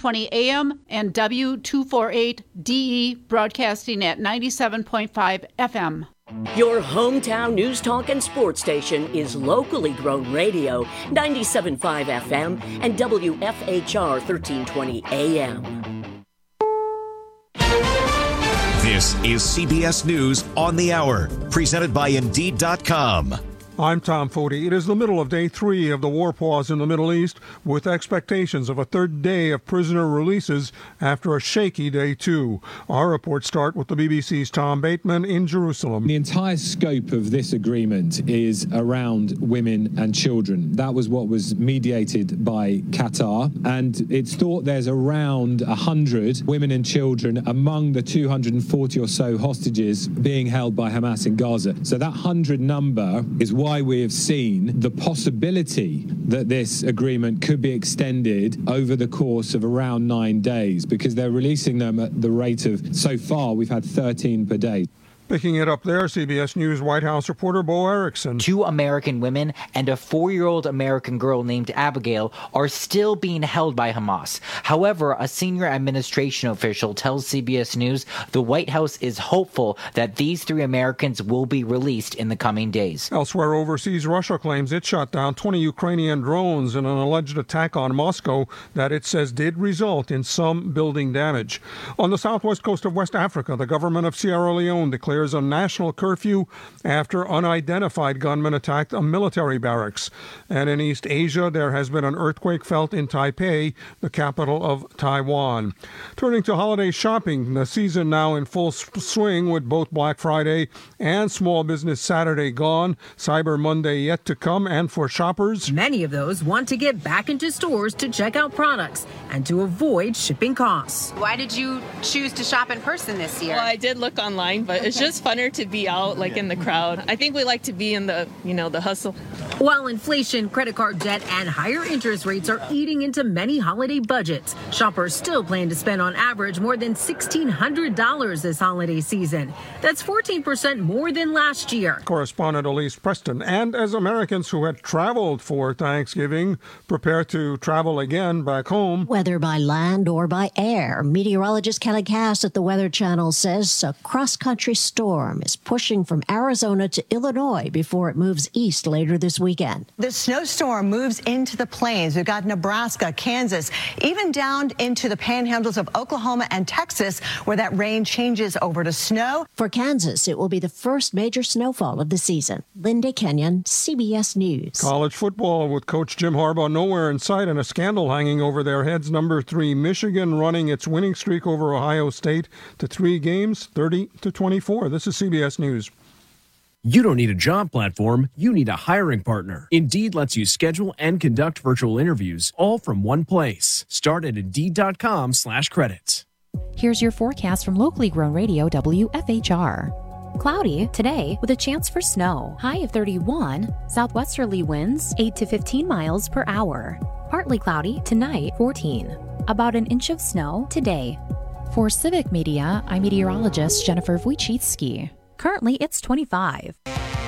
1320 AM and W248DE broadcasting at 97.5 FM. Your hometown news, talk, and sports station is locally grown radio, 97.5 FM and WFHR 1320 AM. This is CBS News on the Hour, presented by Indeed.com. I'm Tom Foti. It is the middle of day 3 of the war pause in the Middle East, with expectations of a third day of prisoner releases after a shaky day 2. Our reports start with the BBC's Tom Bateman in Jerusalem. The entire scope of this agreement is around women and children. That was what was mediated by Qatar, and it's thought there's around 100 women and children among the 240 or so hostages being held by Hamas in Gaza. So that 100 number is why we have seen the possibility that this agreement could be extended over the course of around 9 days, because they're releasing them at the rate of, so far, we've had 13 per day. Picking it up there, CBS News White House reporter Bo Erickson. 2 American women and a 4-year-old American girl named Abigail are still being held by Hamas. However, a senior administration official tells CBS News the White House is hopeful that these 3 Americans will be released in the coming days. Elsewhere overseas, Russia claims it shot down 20 Ukrainian drones in an alleged attack on Moscow that it says did result in some building damage. On the southwest coast of West Africa, the government of Sierra Leone declares a national curfew after unidentified gunmen attacked a military barracks. And in East Asia, there has been an earthquake felt in Taipei, the capital of Taiwan. Turning to holiday shopping, the season now in full swing with both Black Friday and Small Business Saturday gone, Cyber Monday yet to come, and for shoppers, many of those want to get back into stores to check out products and to avoid shipping costs. Why did you choose to shop in person this year? Well, I did look online, but it's just funner to be out in the crowd. I think we like to be in the, the hustle. While inflation, credit card debt, and higher interest rates are eating into many holiday budgets, shoppers still plan to spend on average more than $1,600 this holiday season. That's 14% more than last year. Correspondent Elise Preston. And as Americans who had traveled for Thanksgiving prepare to travel again back home, whether by land or by air, meteorologist Kelly Cass at the Weather Channel says a cross-country storm is pushing from Arizona to Illinois before it moves east later this weekend. The snowstorm moves into the plains. We've got Nebraska, Kansas, even down into the panhandles of Oklahoma and Texas, where that rain changes over to snow. For Kansas, it will be the first major snowfall of the season. Linda Kenyon, CBS News. College football with Coach Jim Harbaugh nowhere in sight and a scandal hanging over their heads. Number 3, Michigan running its winning streak over Ohio State to 3 games, 30-24. This is CBS News. You don't need a job platform, you need a hiring partner. Indeed lets you schedule and conduct virtual interviews all from one place. Start at Indeed.com/credits. Here's your forecast from locally grown radio WFHR. Cloudy today with a chance for snow. High of 31. Southwesterly winds 8 to 15 miles per hour. Partly cloudy tonight, 14. About an inch of snow today. For Civic Media, I'm meteorologist Jennifer Wojcicki. Currently, it's 25.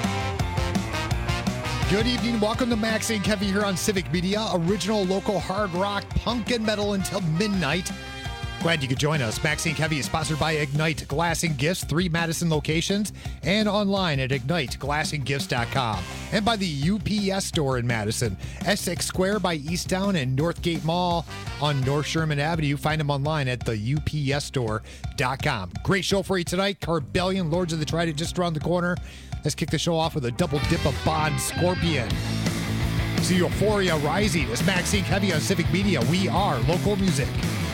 Good evening. Welcome to Maxie and Kevin here on Civic Media. Original local hard rock, punk, and metal until midnight. Glad you could join us. Maxie and Kevin is sponsored by Ignite Glass and Gifts, 3 Madison locations, and online at IgniteGlassandGifts.com. And by the UPS store in Madison, Essex Square by Easttown and Northgate Mall on North Sherman Avenue. Find them online at theupsstore.com. Great show for you tonight. Carbellion, Lords of the Trident, just around the corner. Let's kick the show off with a double dip of Bond Scorpion. See Euphoria Rising. It's Maxine Kevy on Civic Media. We are local music.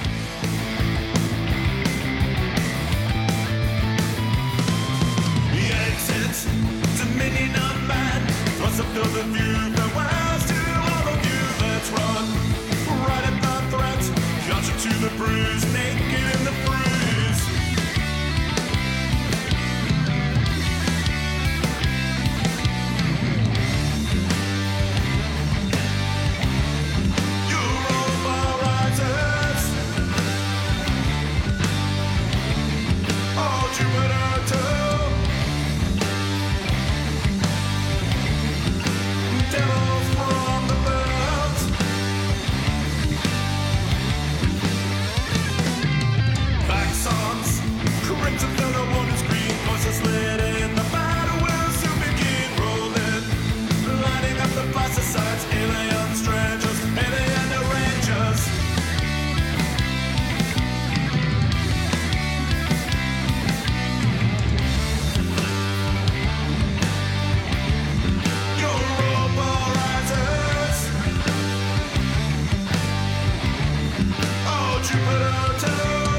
Dominion of man, thrust up fill the view, farewells to all of you, let's run, right at the threat, gotcha to the bruise, naked in the bruise. Europa rises, oh Jupiter too. Devils from the birds. to fill the water's green courses lit in the battle will soon begin rolling. Lining up the pesticides, alien strangers, alien rangers. Europa rises. Oh, Jupiter too.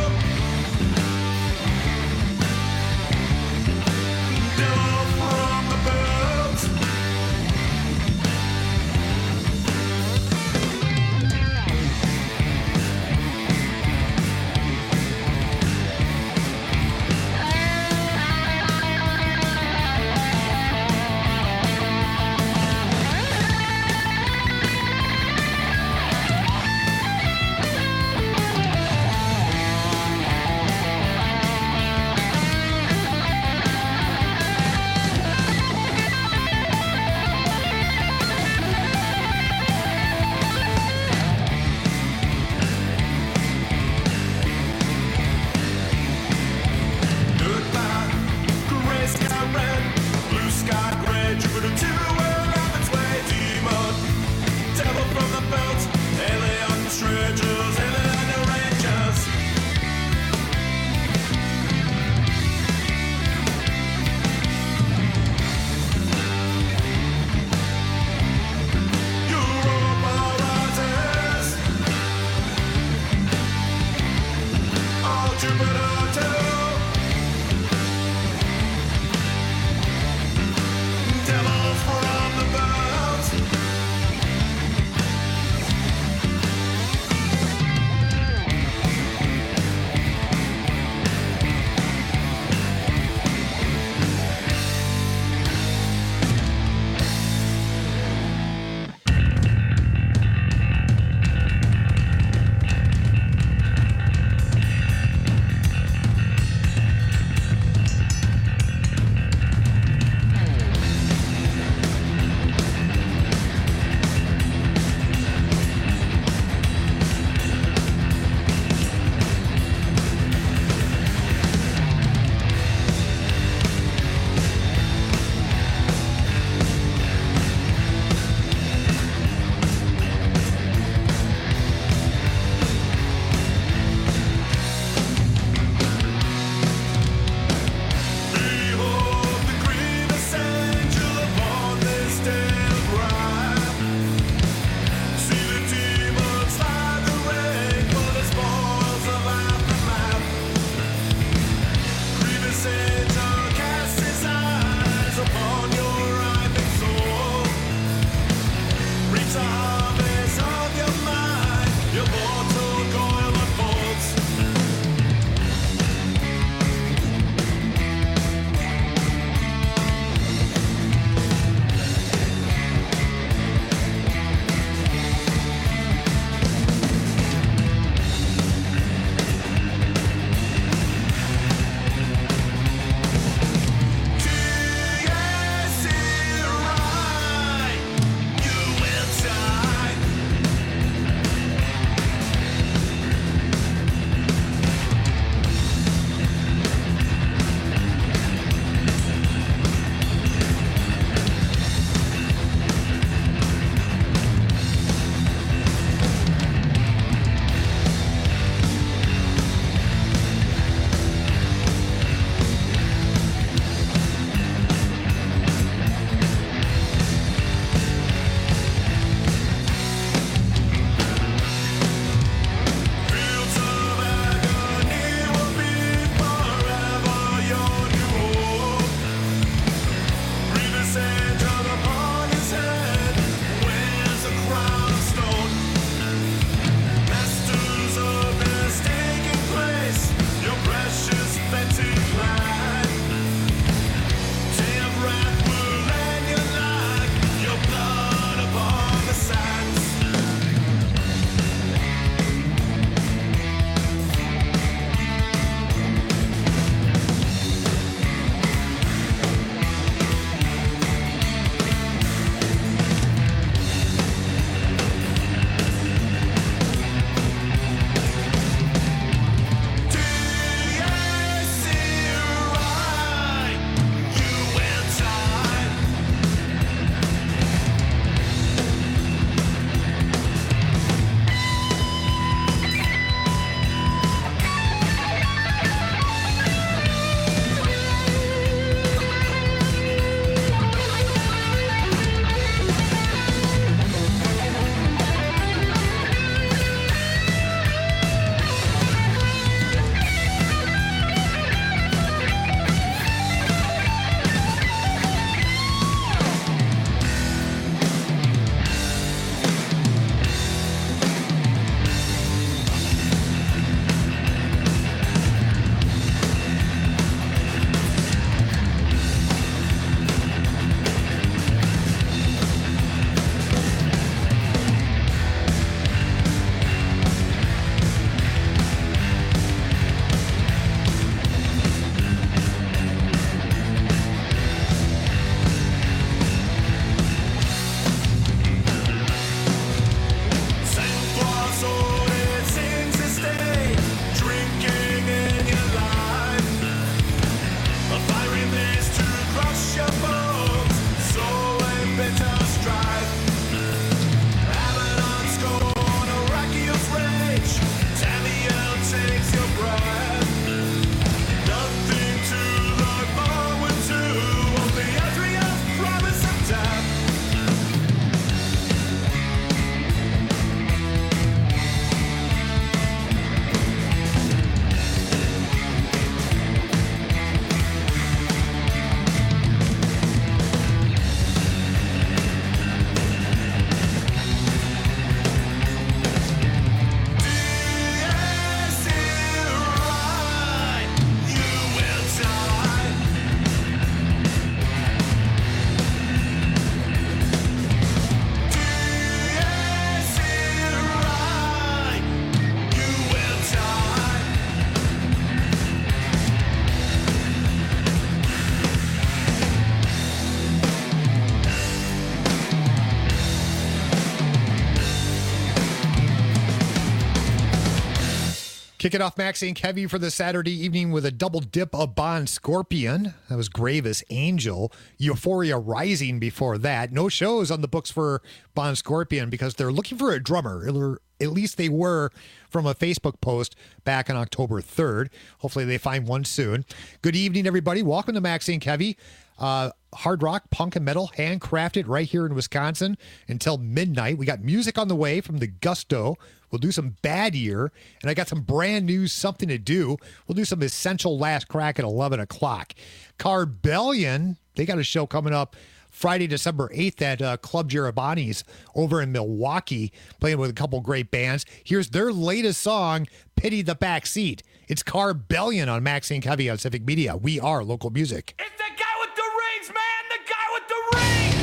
Down from the belt. Goodbye, gray sky red, blue sky gray, Jupiter 2 will have its way. Demon, devil from the belt, alien strangers, alien rangers. Europa rises. Oh, Jupiter too. Devils from the belt. Kicking off Maxie and Kevy for the Saturday evening with a double dip of Bon Scorpion. That was Gravis Angel. Euphoria Rising before that. No shows on the books for Bon Scorpion because they're looking for a drummer. Or at least they were from a Facebook post back on October 3rd. Hopefully they find one soon. Good evening, everybody. Welcome to Maxie and Kevy. Hard rock, punk, and metal, handcrafted right here in Wisconsin until midnight. We got music on the way from the Gusto. We'll do some Bad Year, and I got some brand new Something to Do. We'll do some Essential Last Crack at 11 o'clock. Carbellion, they got a show coming up Friday, December 8th at Club Giovanni's over in Milwaukee, playing with a couple great bands. Here's their latest song, Pity the Backseat. It's Carbellion on Maxie and Kevy on Civic Media. We are local music. It's the guy with the rings, man! The guy with the rings!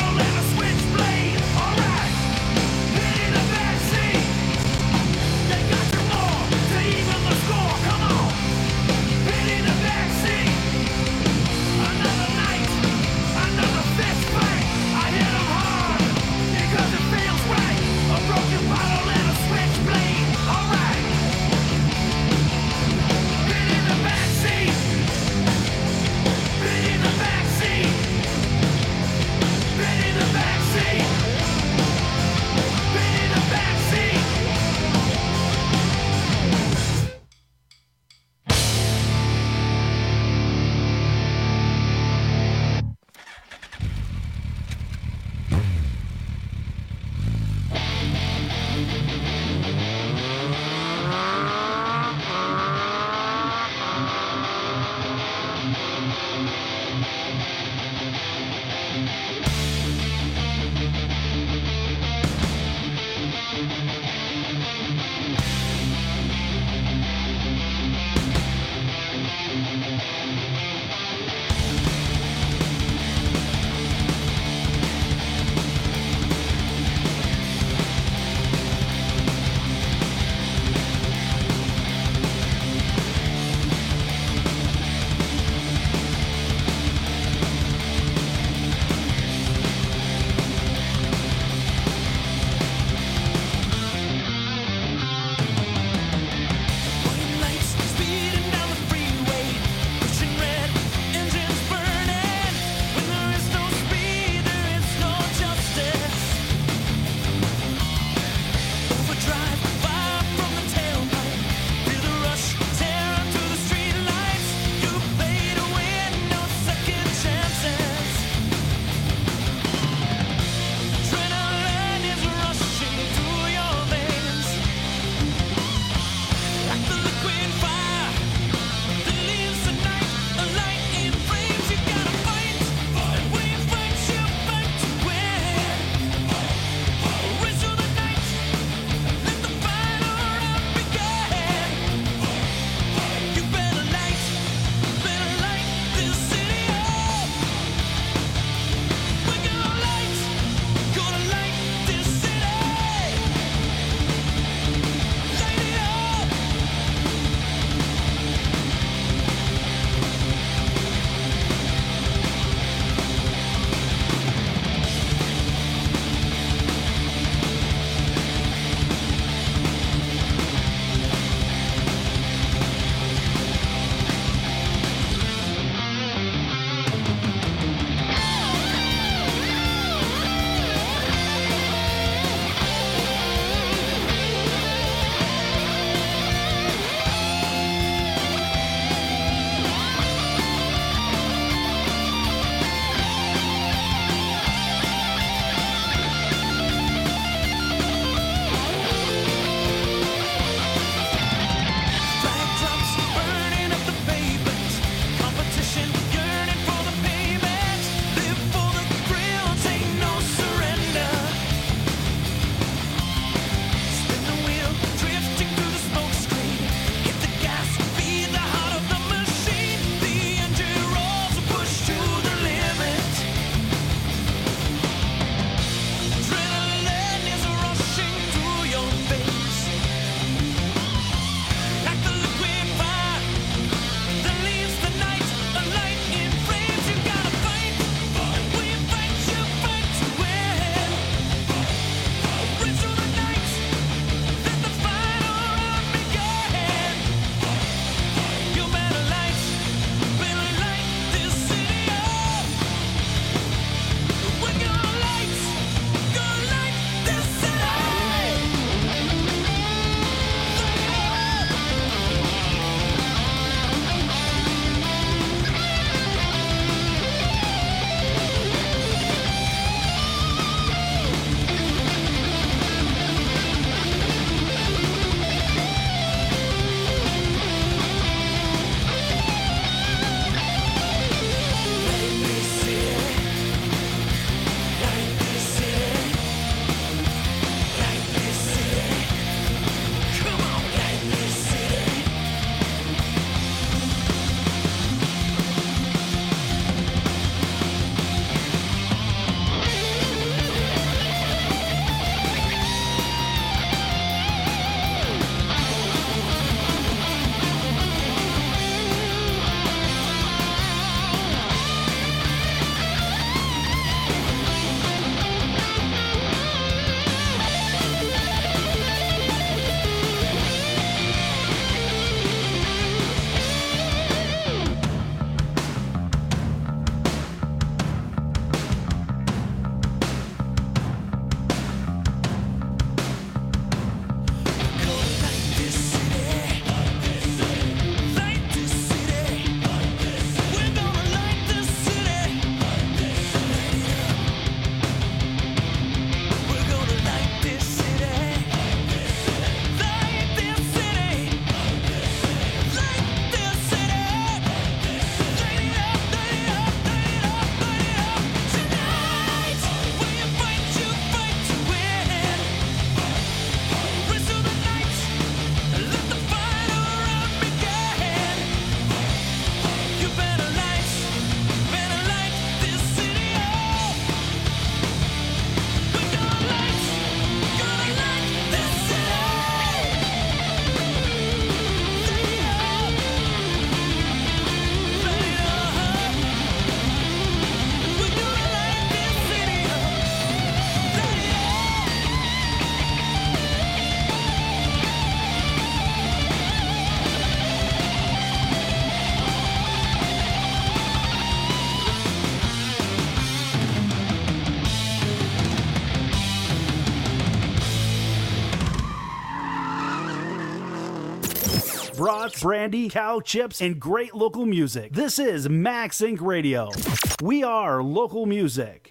They brats, brandy, cow chips, and great local music. This is Max Inc. Radio. We are local music.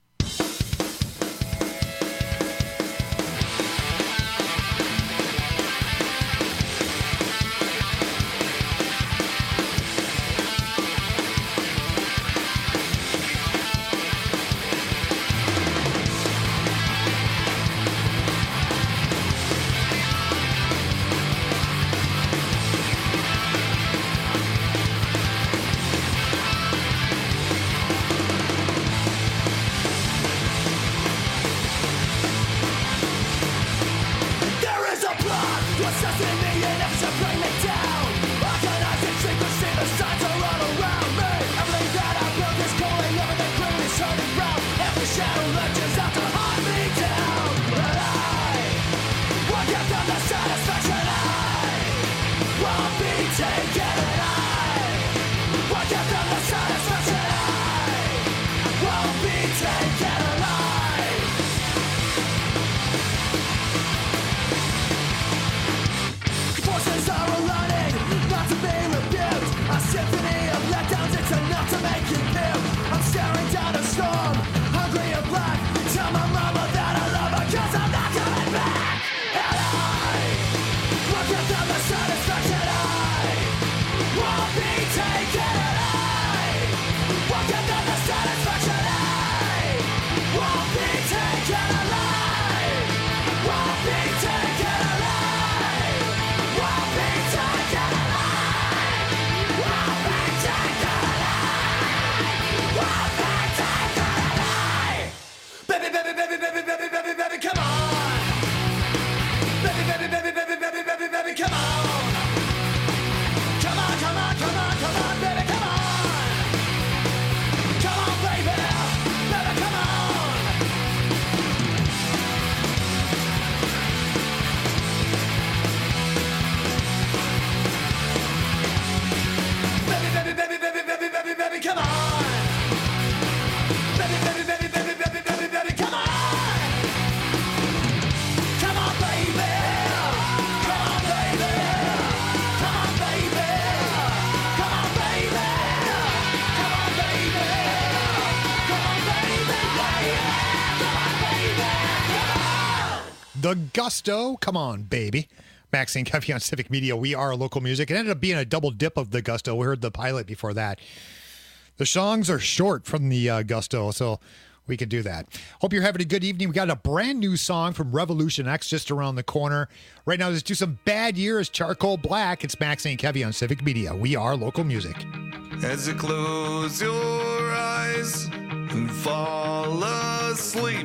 The Gusto, come on, baby. Maxine Kevy on Civic Media. We are local music. It ended up being a double dip of the Gusto. We heard the pilot before that. The songs are short from the Gusto, so we could do that. Hope you're having a good evening. We got a brand new song from Revolution X just around the corner. Right now, let's do some Bad Years, Charcoal Black. It's Maxine Kevy on Civic Media. We are local music. As you close your eyes and fall asleep,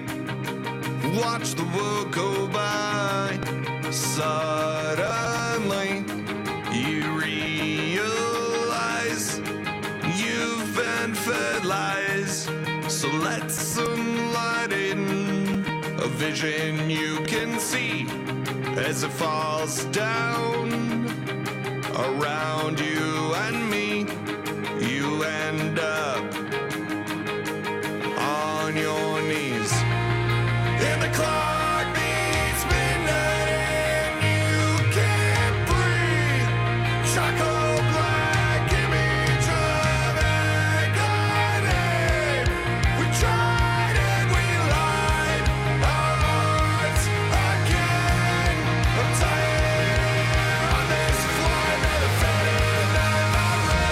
watch the world go by. Suddenly, you realize you've been fed lies. So let some light in, a vision you can see as it falls down around you and me. You end up on your knees. And the clock beats midnight and you can't breathe. Charcoal black image of agony. We tried and we lied our hearts again. I'm tired on this flight, another Friday night, my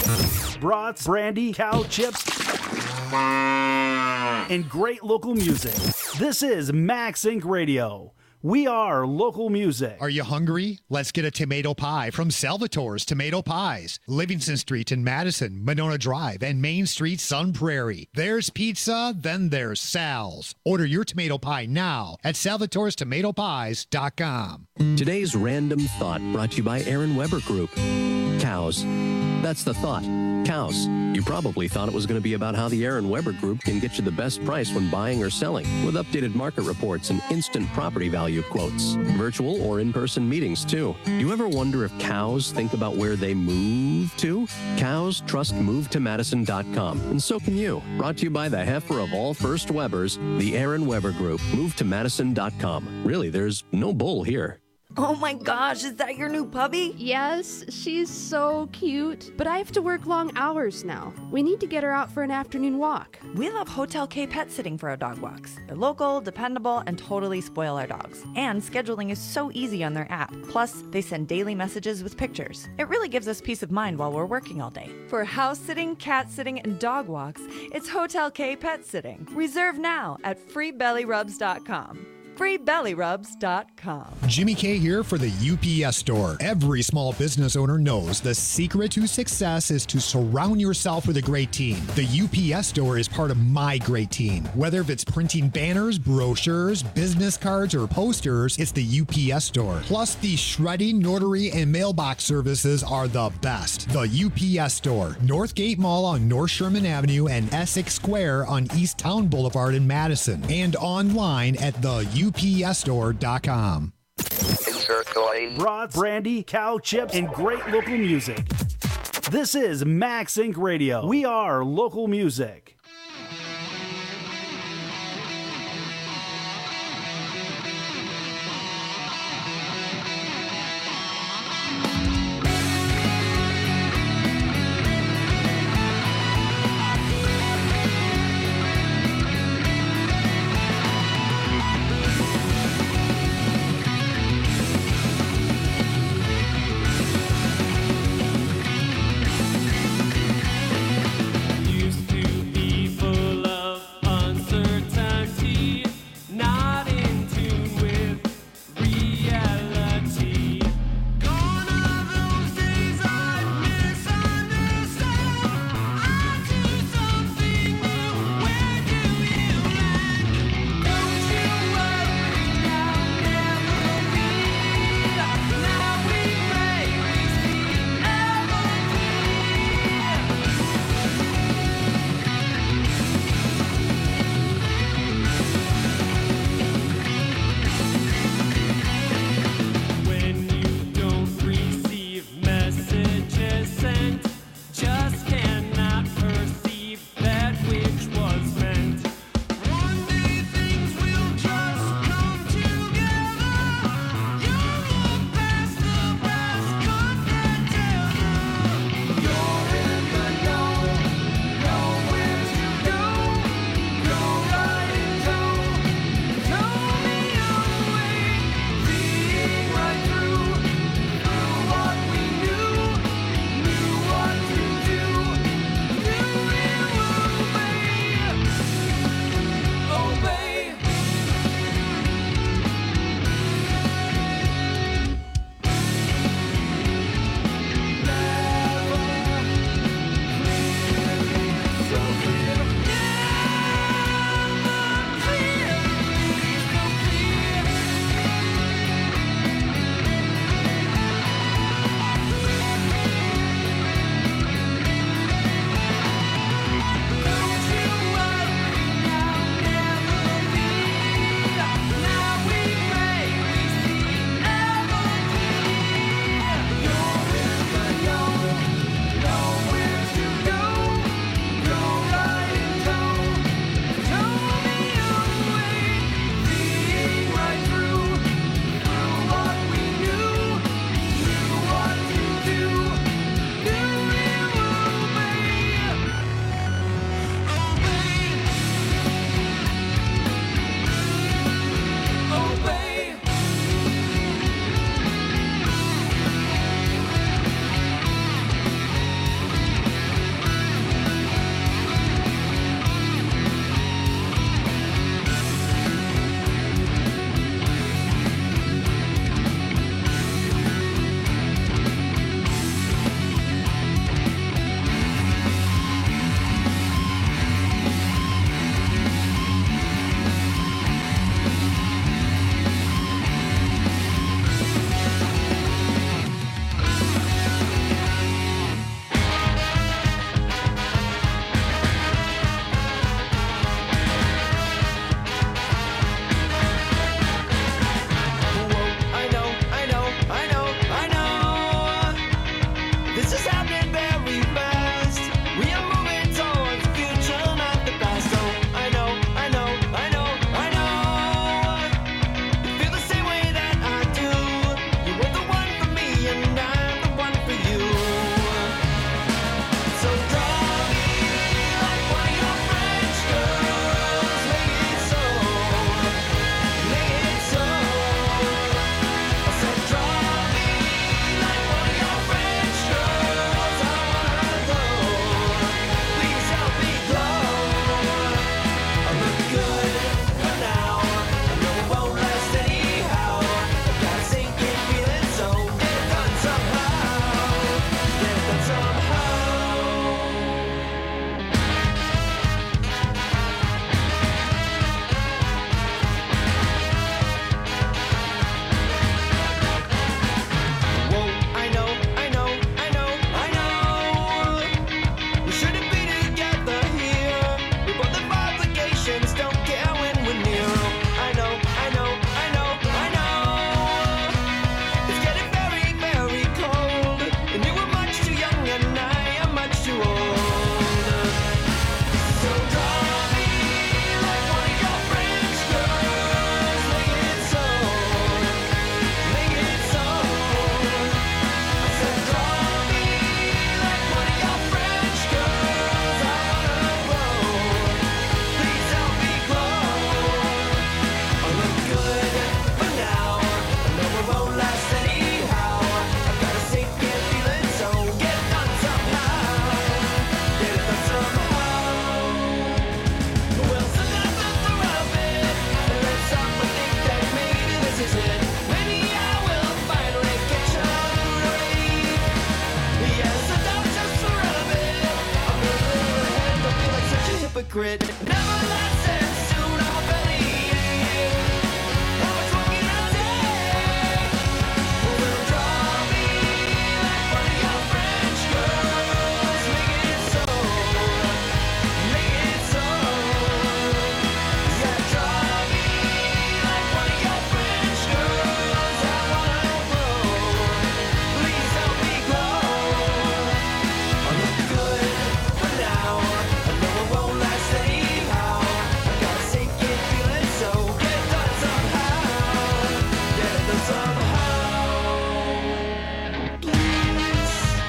Brats, brandy, cow chips, and great local music. This is Max Inc. Radio. We are local music. Are you hungry? Let's get a tomato pie from Salvatore's Tomato Pies. Livingston Street in Madison, Monona Drive, and Main Street, Sun Prairie. There's pizza, then there's Sal's. Order your tomato pie now at salvatorestomatopies.com. Today's Random Thought brought to you by Aaron Weber Group. Cows. That's the thought. Cows. You probably thought it was going to be about how the Aaron Weber Group can get you the best price when buying or selling, with updated market reports and instant property value quotes. Virtual or in-person meetings, too. You ever wonder if cows think about where they move to? Cows trust MoveToMadison.com, and so can you. Brought to you by the heifer of all first Webers, the Aaron Weber Group. MoveToMadison.com. Really, there's no bull here. Oh my gosh, is that your new puppy? Yes, she's so cute, but I have to work long hours now. We need to get her out for an afternoon walk. We love Hotel K Pet Sitting for our dog walks. They're local, dependable, and totally spoil our dogs. And scheduling is so easy on their app. Plus, they send daily messages with pictures. It really gives us peace of mind while we're working all day. For house sitting, cat sitting, and dog walks, it's Hotel K Pet Sitting. Reserve now at freebellyrubs.com. freebellyrubs.com. Jimmy K here for the UPS Store. Every small business owner knows the secret to success is to surround yourself with a great team. The UPS Store is part of my great team. Whether if it's printing banners, brochures, business cards, or posters, it's the UPS Store. Plus, the shredding, notary, and mailbox services are the best. The UPS Store, Northgate Mall on North Sherman Avenue and Essex Square on East Town Boulevard in Madison, and online at the UPSstore.com. Insert coin. Brats, brandy, cow chips, and great local music. This is Max Inc. Radio. We are local music. Used to be secret. Never lessons, soon I'll believe. How much more can I take? Will draw me like one of your French girls. Make it so. Make it so. Yeah, draw me like one of your French girls. I wanna grow. Please help me grow. I look good for now. I know it won't last anyhow. I got a sinking feeling, so get it done somehow. Get it done somehow. Please.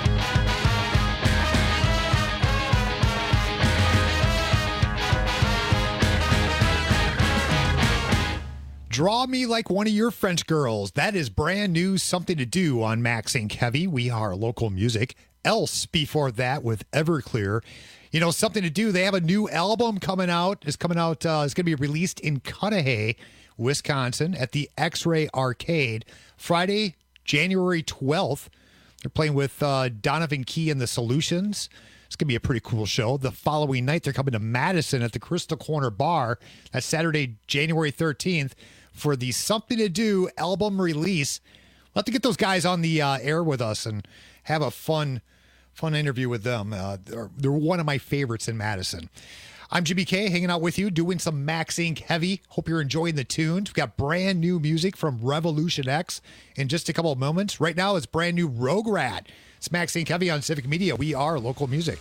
Draw Me Like One of Your French Girls. That is brand new Something to Do on Max and Kevy. We are local music. Else before that with Everclear. You know, Something to Do. They have a new album coming out. It's going to be released in Cudahy, Wisconsin at the X-Ray Arcade Friday, January 12th. They're playing with Donovan Key and the Solutions. It's going to be a pretty cool show. The following night, they're coming to Madison at the Crystal Corner Bar. That's Saturday, January 13th for the Something to Do album release. We'll have to get those guys on the air with us and have a fun interview with them. They're one of my favorites in Madison. I'm Jimmy K, hanging out with you, doing some Max Inc. Heavy. Hope you're enjoying the tunes. We've got brand new music from Revolution X in just a couple of moments. Right now, it's brand new Rogue Rat. It's Max Inc. Heavy on Civic Media. We are local music.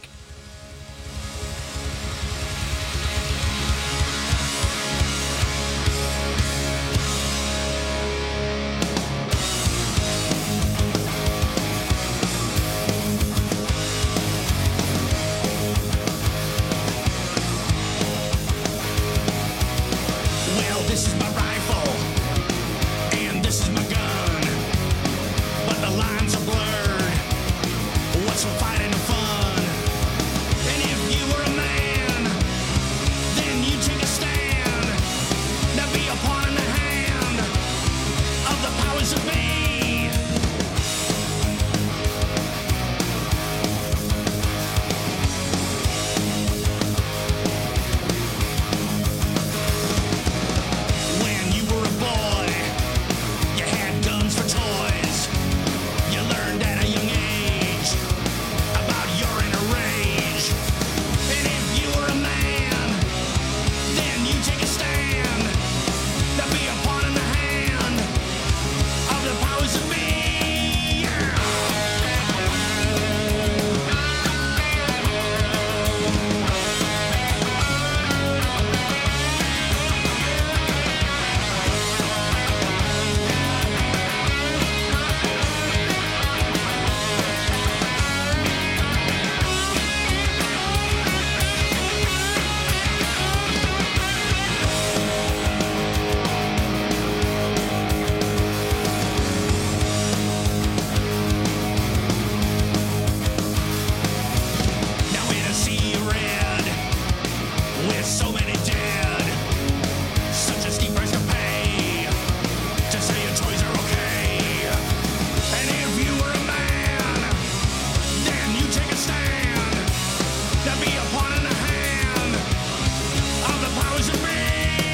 Well, this is my rifle, and this is my gun, but the lines are blurred. What's for fighting and fun? And if you were a man, then you take a stand. Now be a pawn in the hand of the powers that be. When you were a boy, you had guns for toys. You learned at a young age about your inner rage. And if you were a man, then you take a stand. Now be a pawn in the hand of the powers that be. Now in a sea of red, with so many dead, such a steep price to pay to say your toys are okay. And if you were a man, then you take a stand. Now be a pawn in the hand of the powers that be.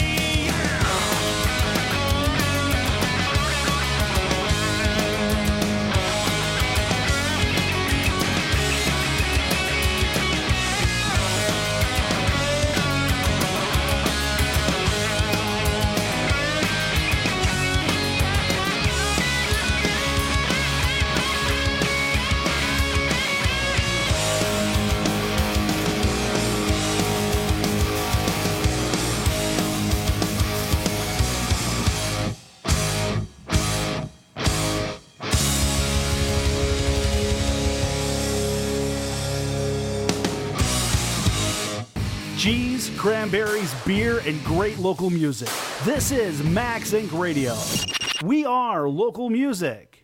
Cheese, cranberries, beer, and great local music. This is Max Inc. Radio. We are local music.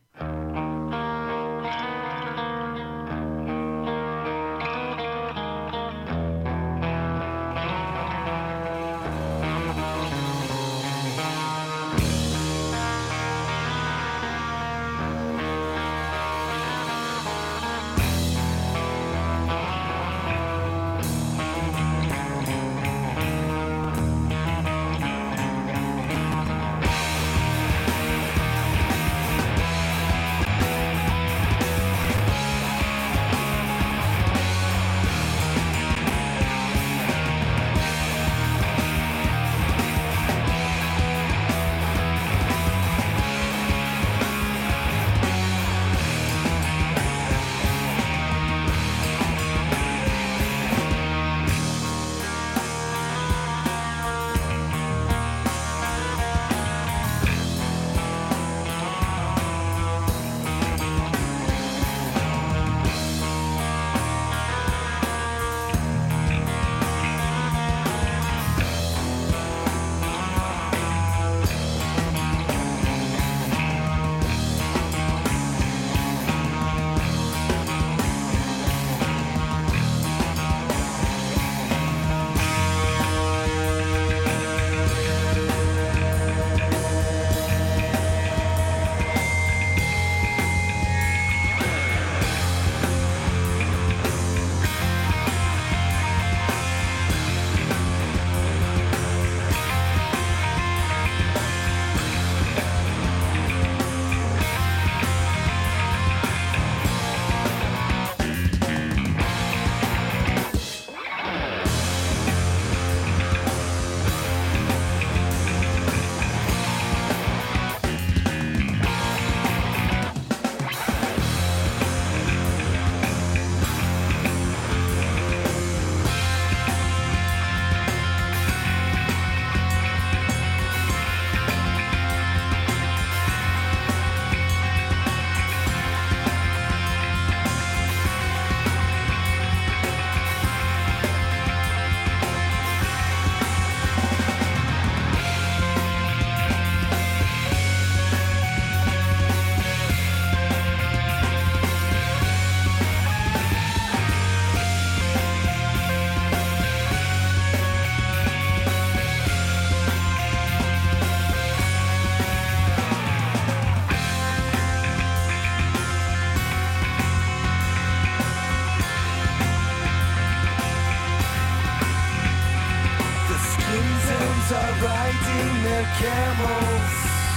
their camels,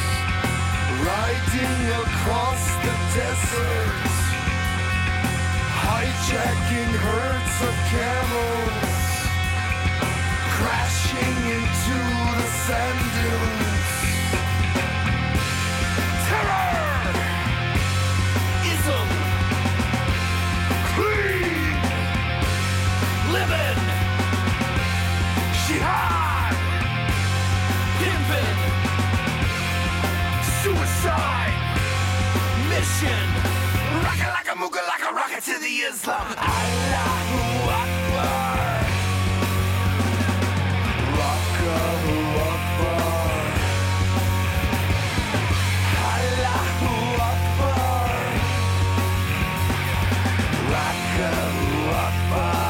riding across the desert, hijacking herds of camels, crashing into the sand dunes. Terror! Ism! Clean! Living! Jihad! Pimpin'! Suicide! Mission! Rocket like a mooka like a rocket to the Islam. Allahu Akbar! Allahu Akbar! Allahu Akbar! Allahu Akbar!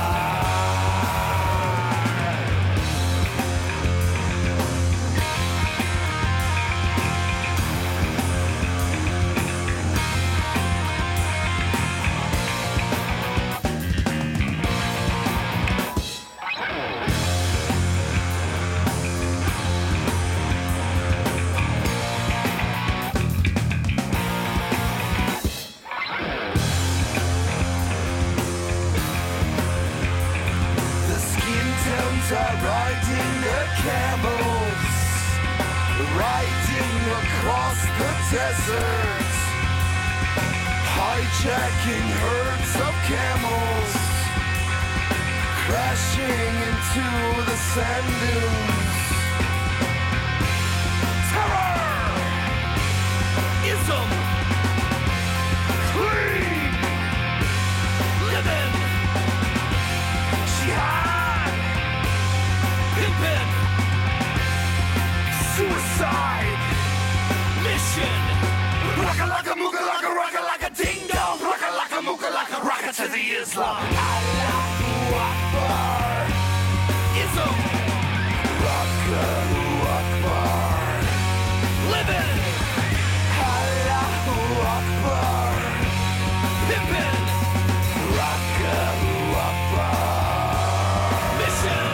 Are riding the camels, riding across the desert, hijacking herds of camels, crashing into the sand dunes. Terror! Ism! Clean! Living! Jihad! Pimpin'! Suicide! Mission! Rocka like a mooka like a rocket like a ding dong! Rocka like a mooka like a rocket to the Islam! Allahu Akbar! Ism! Allahu Akbar! Living! Allahu Akbar! Pimpin'! Allahu Akbar! Mission!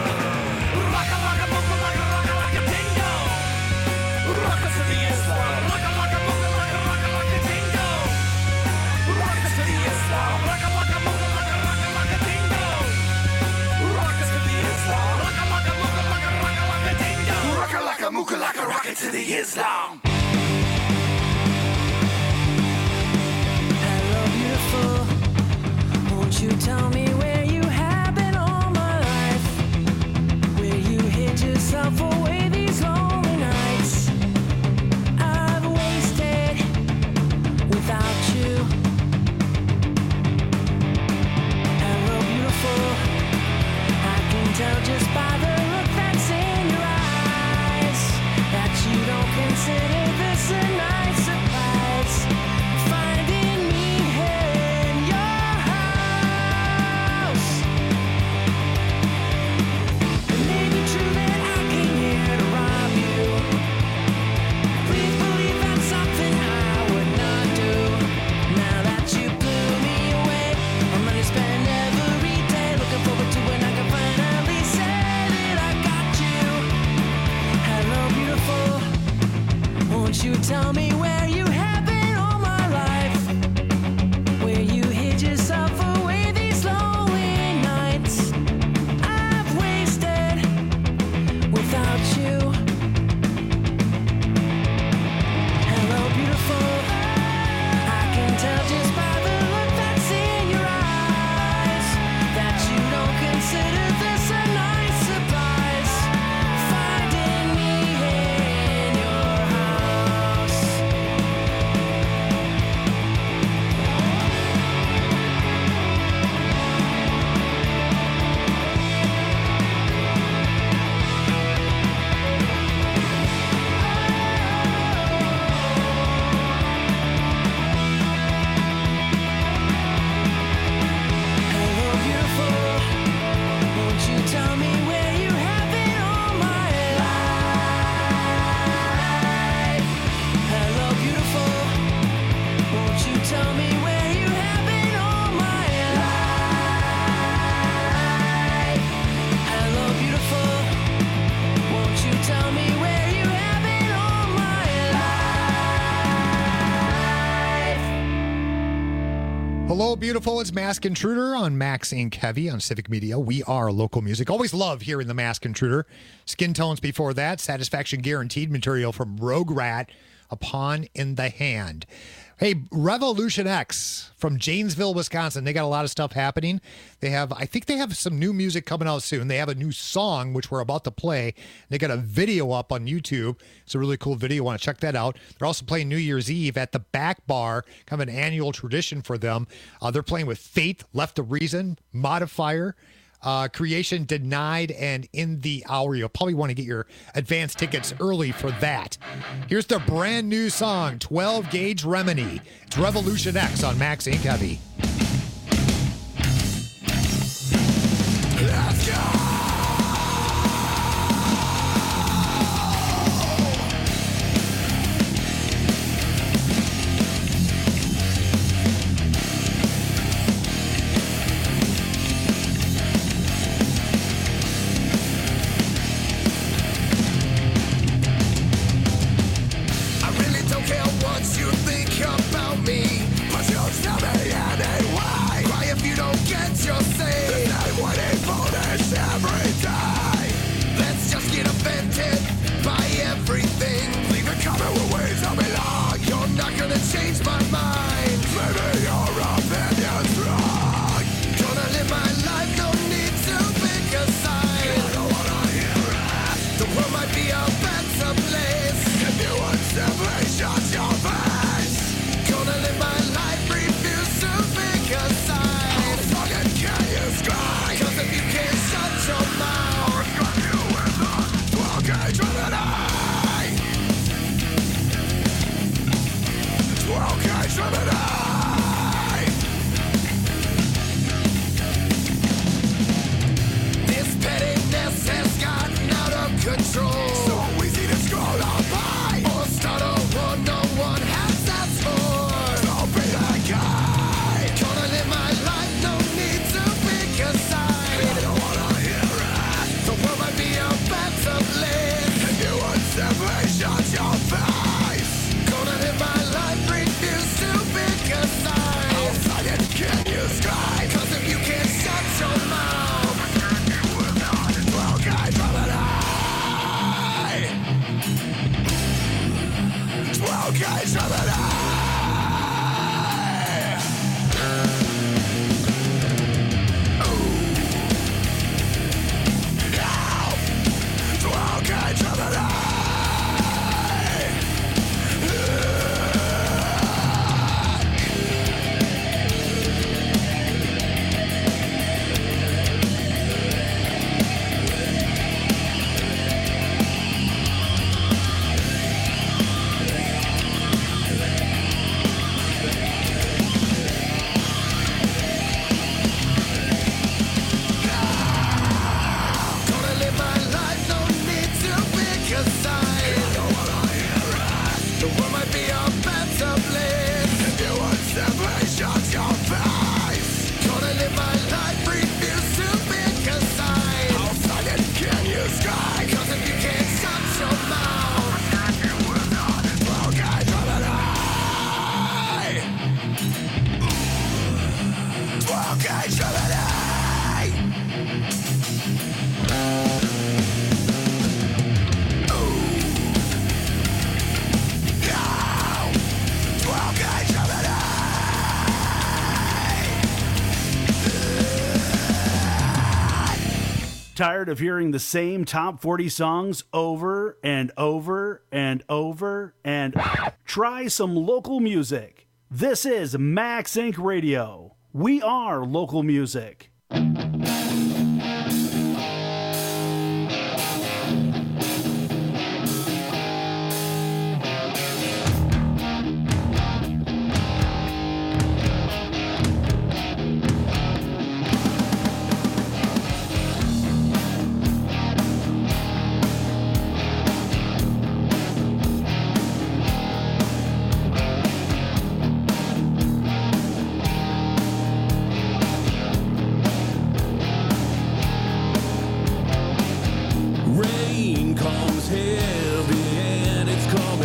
Mooka like a rocket to the Islam. Hello, beautiful. Won't you tell me where you have been all my life? Where you hid yourself away these lonely nights I've wasted without you. Hello, beautiful. I can tell just by the look that's in your eyes that you don't consider beautiful. It's Mask Intruder on Max Inc. Heavy on Civic Media. We are local music. Always love hearing the Mask Intruder. Skin Tones before that. Satisfaction Guaranteed material from Rogue Rat. A Pawn in the Hand. Hey, Revolution X from Janesville, Wisconsin. They got a lot of stuff happening. I think they have some new music coming out soon. They have a new song, which we're about to play. They got a video up on YouTube. It's a really cool video. Want to check that out. They're also playing New Year's Eve at the Back Bar, kind of an annual tradition for them. They're playing with Faith, Left of Reason, Modifier, Creation Denied, and In the Hour. You'll probably want to get your advance tickets early for that. Here's their brand new song, 12 Gauge Remedy. It's Revolution X on Max Inc. Heavy. Let's go! Change my mind. Maybe your opinion's wrong. Gonna live my life, no need to pick a side. I don't wanna hear it. The world might be a better place if you would simply shut your face. Gonna live my life, refuse to pick a side. How fucking can you scry? 'Cause if you can't shut your mouth, I'll cut you with a 12-gauge remedy. 12-gauge remedy. This pettiness has gotten out of control. So easy to scroll on by or start a war no one has asked for. Don't be that guy. Gonna live my life, no need to pick a side. I don't wanna hear it. The world might be a better place if you would simply shut your face. Gonna live my life, refuse to pick a side. How silent can you scry? 'Cause if you can't shut your mouth, you will not. 12-gauge remedy. 12-gauge remedy. Ooh. Now, 12-gauge remedy. Tired of hearing the same top 40 songs over and over and over and try some local music? This is Max Inc. Radio. We are local music.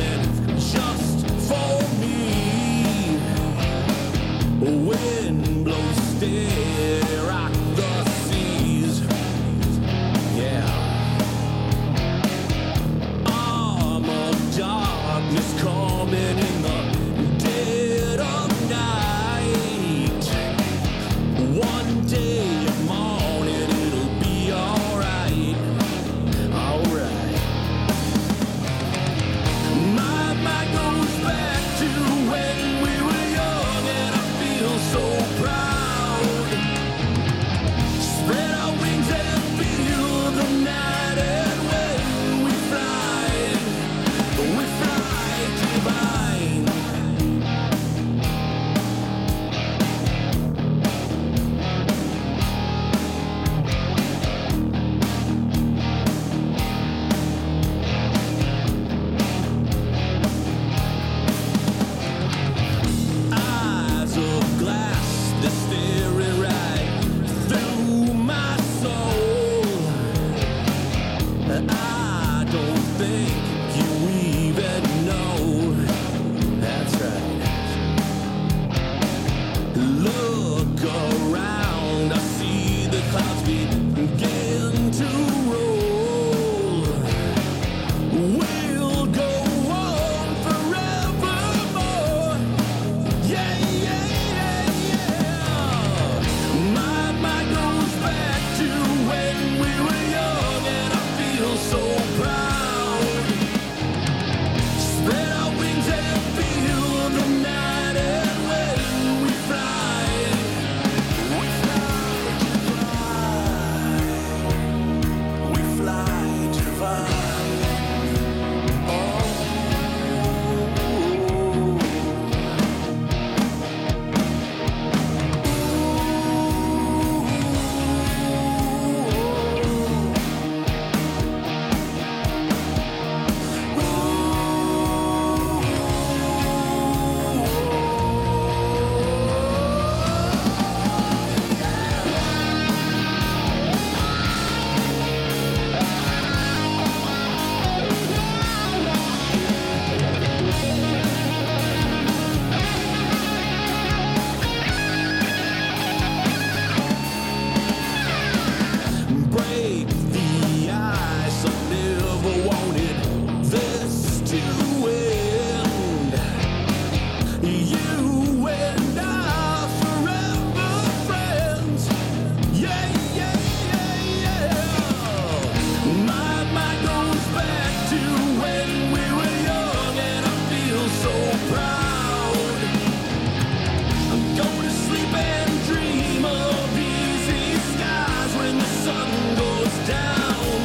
Wind things begin to roll. We'll go on forevermore. Yeah, yeah, yeah, yeah. My mind goes back to when we were young, and I feel so proud. Spread our wings and feel the night, and when we fly, we fly divine. Break the ice, I never wanted this to end. You and I forever friends. Yeah, yeah, yeah, yeah. My mind goes back to when we were young, and I feel so proud. Go to sleep and dream of easy skies when the sun goes down.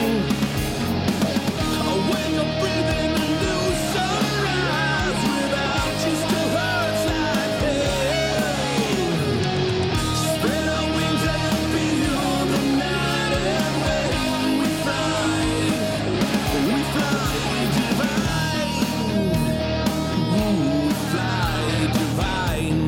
When you're breathing a new sunrise, without you still hurts like pain. Spread our wings and feel the night, and when we fly divine. Ooh, we fly divine.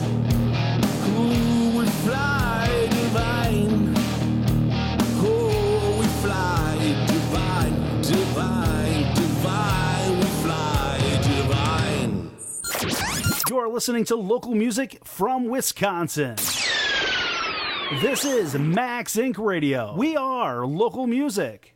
Ooh, we fly divine. Oh, we fly divine, divine, divine. We fly divine. You're listening to local music from Wisconsin. This is Max Inc. Radio. We are local music.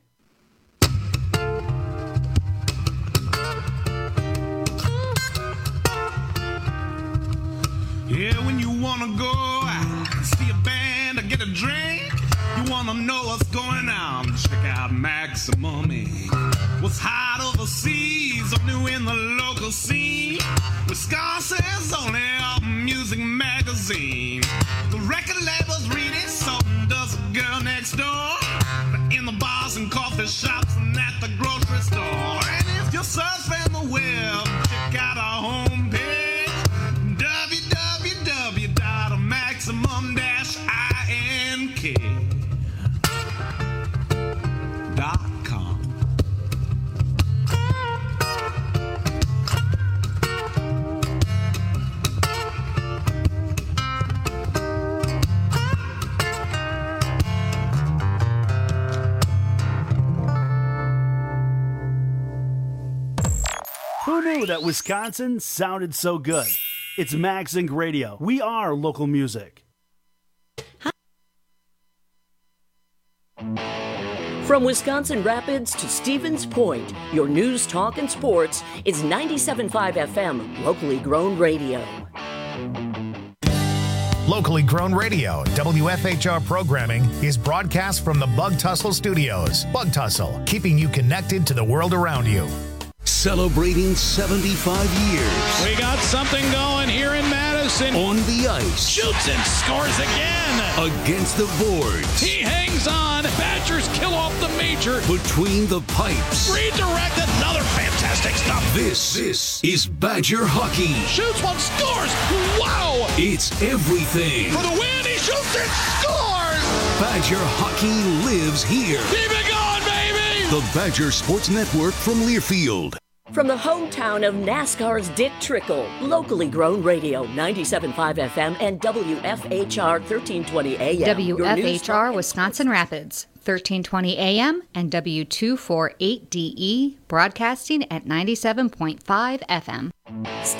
Yeah, when you wanna go out, see a band or get a drink, you wanna know what's going on, check out Maximum Inc. What's hot overseas or new in the local scene, Wisconsin's only music magazine. The record labels read it, so does the girl next door. In the bars and coffee shops and at the grocery store. And if you're surfing the web, check out our homepage, www.maximum-ink.com. Who knew that Wisconsin sounded so good? It's Max Inc. Radio. We are local music. From Wisconsin Rapids to Stevens Point, your news, talk, and sports is 97.5 FM, locally grown radio. Locally grown radio, WFHR programming is broadcast from the Bug Tussle Studios. Bug Tussle, keeping you connected to the world around you. Celebrating 75 years. We got something going here in Madison. On the ice. Shoots and scores again. Against the boards. He hangs on. Badgers kill off the major. Between the pipes. Redirect, another fantastic stop. This is Badger hockey. Shoots one, scores. Wow. It's everything. For the win, he shoots and scores. Badger hockey lives here. Keep it going, baby. The Badger Sports Network from Learfield. From the hometown of NASCAR's Dick Trickle, locally grown radio, 97.5 FM and WFHR 1320 AM. WFHR Wisconsin Rapids, 1320 AM and W248DE, broadcasting at 97.5 FM.